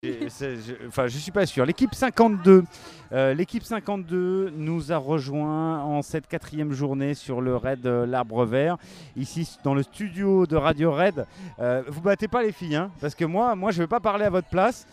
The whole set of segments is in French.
Je suis pas sûr. L'équipe 52, l'équipe 52 nous a rejoint en cette 4e journée sur le raid l'Arbre Vert, ici dans le studio de Radio Raid. Vous battez pas les filles, hein, parce que moi je vais pas parler à votre place,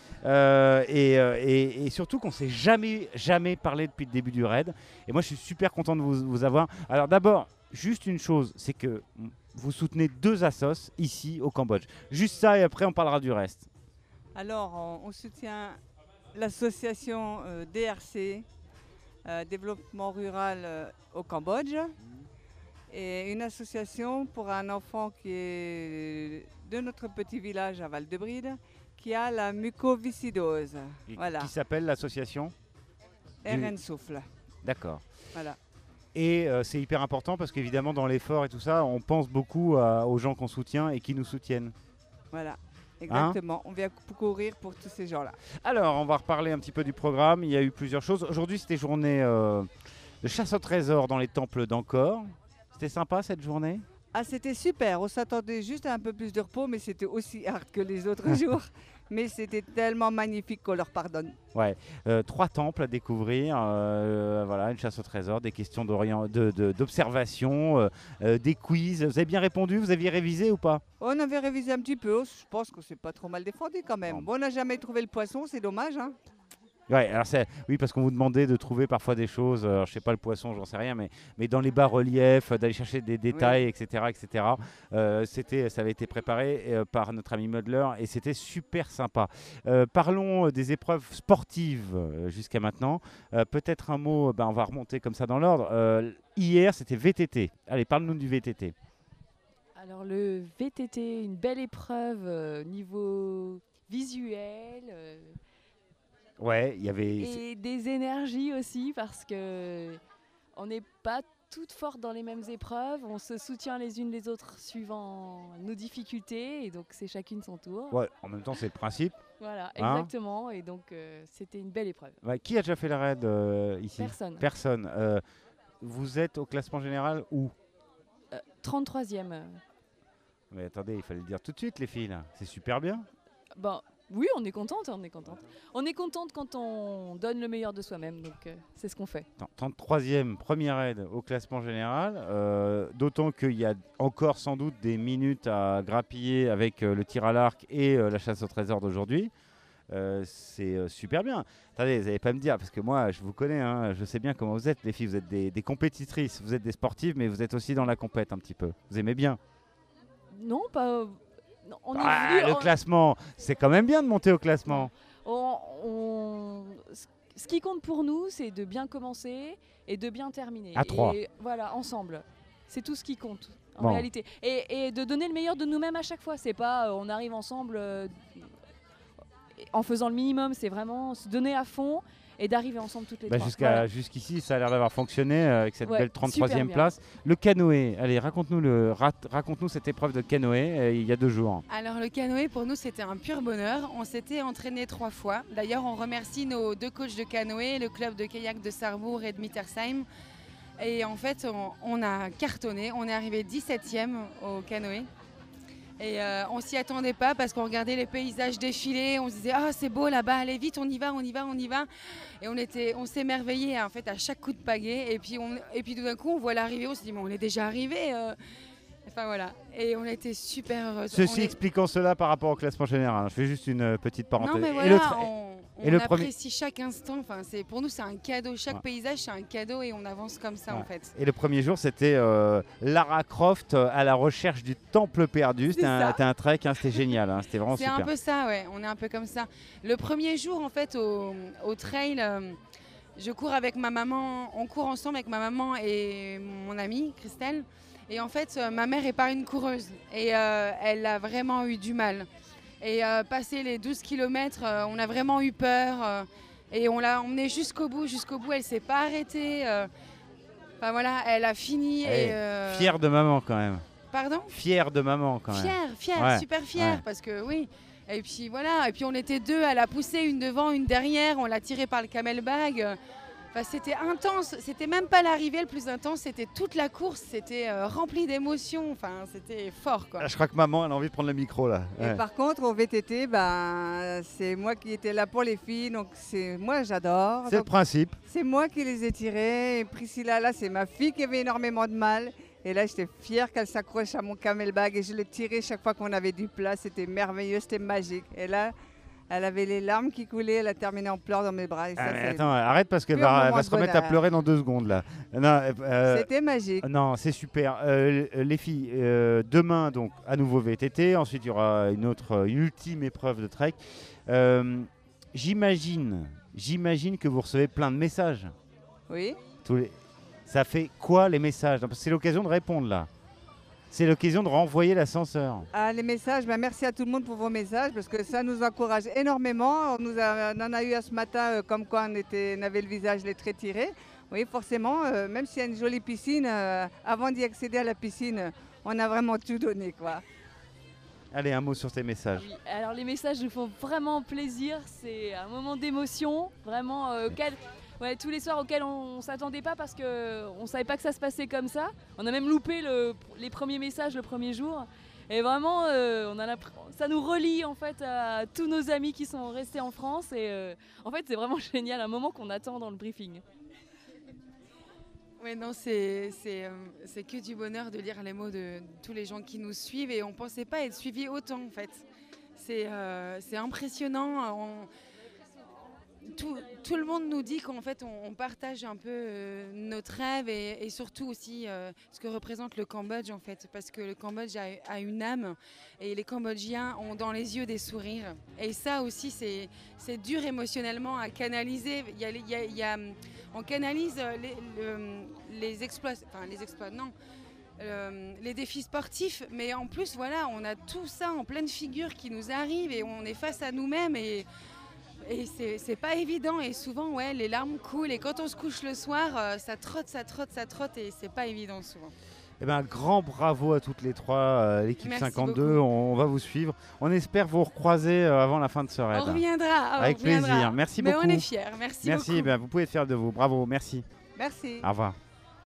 et surtout qu'on s'est jamais parlé depuis le début du raid. Et moi je suis super content de vous avoir. Alors d'abord, juste une chose, c'est que vous soutenez 2 assos ici au Cambodge. Juste ça et après on parlera du reste. Alors, on soutient l'association DRC, Développement Rural au Cambodge, et une association pour un enfant qui est de notre petit village à Val-de-Bride, qui a la mucoviscidose. Voilà. Qui s'appelle l'association RN Souffle. D'accord. Voilà. Et c'est hyper important parce qu'évidemment dans l'effort et tout ça, on pense beaucoup aux gens qu'on soutient et qui nous soutiennent. Voilà. Exactement, on vient courir pour tous ces gens-là. Alors, on va reparler un petit peu du programme. Il y a eu plusieurs choses. Aujourd'hui, c'était journée de chasse au trésor dans les temples d'Angkor. C'était sympa cette journée? Ah, c'était super. On s'attendait juste à un peu plus de repos, mais c'était aussi hard que les autres jours. Mais c'était tellement magnifique qu'on leur pardonne. Ouais, 3 temples à découvrir, voilà, une chasse au trésor, des questions d'observation, des quiz. Vous avez bien répondu? Vous aviez révisé ou pas? On avait révisé un petit peu. Je pense que c'est pas trop mal défendu quand même. Bon. Bon, on n'a jamais trouvé le poisson, c'est dommage, hein. Ouais, alors oui, parce qu'on vous demandait de trouver parfois des choses, je sais pas le poisson, j'en sais rien, mais dans les bas-reliefs, d'aller chercher des détails, Oui. etc., etc. Ça avait été préparé par notre ami Modeler et c'était super sympa. Parlons des épreuves sportives jusqu'à maintenant. Peut-être un mot, on va remonter comme ça dans l'ordre. Hier, c'était VTT. Allez, parle-nous du VTT. Alors le VTT, une belle épreuve niveau visuel. Ouais, il y avait... Et des énergies aussi parce que on n'est pas toutes fortes dans les mêmes épreuves, on se soutient les unes les autres suivant nos difficultés et donc c'est chacune son tour. Ouais, en même temps c'est le principe. Voilà, Hein, exactement, et donc c'était une belle épreuve. ouais, qui a déjà fait la raid ici? Personne. Personne. Vous êtes au classement général où? 33e. Mais attendez, il fallait le dire tout de suite les filles là. C'est super bien. Bon, oui, on est contente, on est contente. On est contente quand on donne le meilleur de soi-même, donc c'est ce qu'on fait. 33e, première aide au classement général, d'autant qu'il y a encore sans doute des minutes à grappiller avec le tir à l'arc et la chasse au trésor d'aujourd'hui. C'est super bien. Attendez, vous n'allez pas me dire, parce que moi je vous connais, hein, je sais bien comment vous êtes les filles, vous êtes des compétitrices, vous êtes des sportives, mais vous êtes aussi dans la compète un petit peu. Vous aimez bien? Non, pas... non, on est Le classement, c'est quand même bien de monter au classement. Ce qui compte pour nous, c'est de bien commencer et de bien terminer. À 3. Et voilà, ensemble. C'est tout ce qui compte, en Bon. réalité. Et de donner le meilleur de nous-mêmes à chaque fois. C'est pas on arrive ensemble en faisant le minimum. C'est vraiment se donner à fond et d'arriver ensemble toutes les trois. Voilà. Jusqu'ici, ça a l'air d'avoir fonctionné avec cette belle 33e super bien. place. Le canoë, allez, raconte-nous cette épreuve de canoë il y a 2 jours. Alors le canoë, pour nous, c'était un pur bonheur. On s'était entraîné 3 fois. D'ailleurs, on remercie nos 2 coachs de canoë, le club de kayak de Sarrebourg et de Mittersheim. Et en fait, on a cartonné. On est arrivé 17e au canoë. Et on s'y attendait pas parce qu'on regardait les paysages défiler, on se disait ah c'est beau là-bas, allez vite, on y va. Et on s'émerveillait en fait à chaque coup de pagaie. Et puis tout d'un coup on voit l'arrivée, on se dit mais on est déjà arrivé. Enfin voilà, et on était super heureuses. Ceci expliquant cela par rapport au classement général. Je fais juste une petite parenthèse. Non mais voilà, et le apprécie chaque instant. Enfin, pour nous c'est un cadeau. Chaque paysage c'est un cadeau et on avance comme ça en fait. Et le premier jour c'était Lara Croft à la recherche du temple perdu. C'était un trek, hein, c'était génial, hein, c'était vraiment super. C'est un peu ça, ouais. On est un peu comme ça. Le premier jour en fait au trail, je cours avec ma maman. On court ensemble avec ma maman et mon amie Christelle. Et en fait, ma mère n'est pas une coureuse et elle a vraiment eu du mal. Et passer les 12 km, on a vraiment eu peur et on l'a emmenée jusqu'au bout. Elle ne s'est pas arrêtée. Enfin voilà, elle a fini. Fière de maman quand même. Pardon ? Fière de maman quand même. Fière, ouais, super fière, ouais. Parce que oui. Et puis voilà, et puis on était 2 à la pousser, une devant, une derrière. On l'a tirée par le camelbag. Enfin, c'était intense, c'était même pas l'arrivée le plus intense, c'était toute la course, c'était rempli d'émotions, enfin, c'était fort quoi. Ah, je crois que maman elle a envie de prendre le micro là. Et Ouais. par contre, au VTT, ben, c'est moi qui étais là pour les filles, donc moi j'adore. C'est le Donc, principe. c'est moi qui les ai tirées. Et Priscilla, là, c'est ma fille qui avait énormément de mal. Et là, j'étais fière qu'elle s'accroche à mon camelback et je le tirais chaque fois qu'on avait du plat. C'était merveilleux, c'était magique. Et là, elle avait les larmes qui coulaient, elle a terminé en pleurs dans mes bras. Et ça, c'est- Attends, arrête parce qu'elle pur va, elle moment va de se remettre à bonheur. pleurer dans 2 secondes là. Non, C'était magique. non, c'est super. Les filles, demain donc à nouveau VTT. Ensuite il y aura une ultime épreuve de trek. J'imagine que vous recevez plein de messages. Oui. Ça fait quoi les messages? Parce que c'est l'occasion de répondre là. C'est l'occasion de renvoyer l'ascenseur. Ah, les messages, ben, merci à tout le monde pour vos messages parce que ça nous encourage énormément. On en a eu à ce matin comme quoi on avait le visage les traits tirés. Oui, forcément, même s'il y a une jolie piscine, avant d'y accéder à la piscine, on a vraiment tout donné, quoi. Allez, un mot sur tes messages. Oui, alors les messages nous font vraiment plaisir, c'est un moment d'émotion, vraiment tous les soirs auxquels on ne s'attendait pas parce qu'on ne savait pas que ça se passait comme ça. On a même loupé les premiers messages le premier jour. Et vraiment, ça nous relie en fait à tous nos amis qui sont restés en France. Et en fait, c'est vraiment génial, un moment qu'on attend dans le briefing. Oui, non, c'est que du bonheur de lire les mots de tous les gens qui nous suivent et on ne pensait pas être suivis autant en fait. C'est impressionnant. Tout le monde nous dit qu'en fait on partage un peu notre rêve et surtout aussi ce que représente le Cambodge en fait, parce que le Cambodge a une âme et les Cambodgiens ont dans les yeux des sourires et ça aussi c'est dur émotionnellement à canaliser. On canalise les exploits, non. Les défis sportifs, mais en plus voilà, on a tout ça en pleine figure qui nous arrive et on est face à nous-mêmes et c'est pas évident et souvent ouais, les larmes coulent et quand on se couche le soir, ça trotte et c'est pas évident souvent. Eh ben, grand bravo à toutes les trois, l'équipe Merci 52, beaucoup. on va vous suivre. On espère vous recroiser avant la fin de ce raid. On reviendra. Avec plaisir, merci Mais beaucoup. on est fiers, merci beaucoup. Merci, ben, vous pouvez être fiers de vous, bravo, merci. Merci. Au revoir.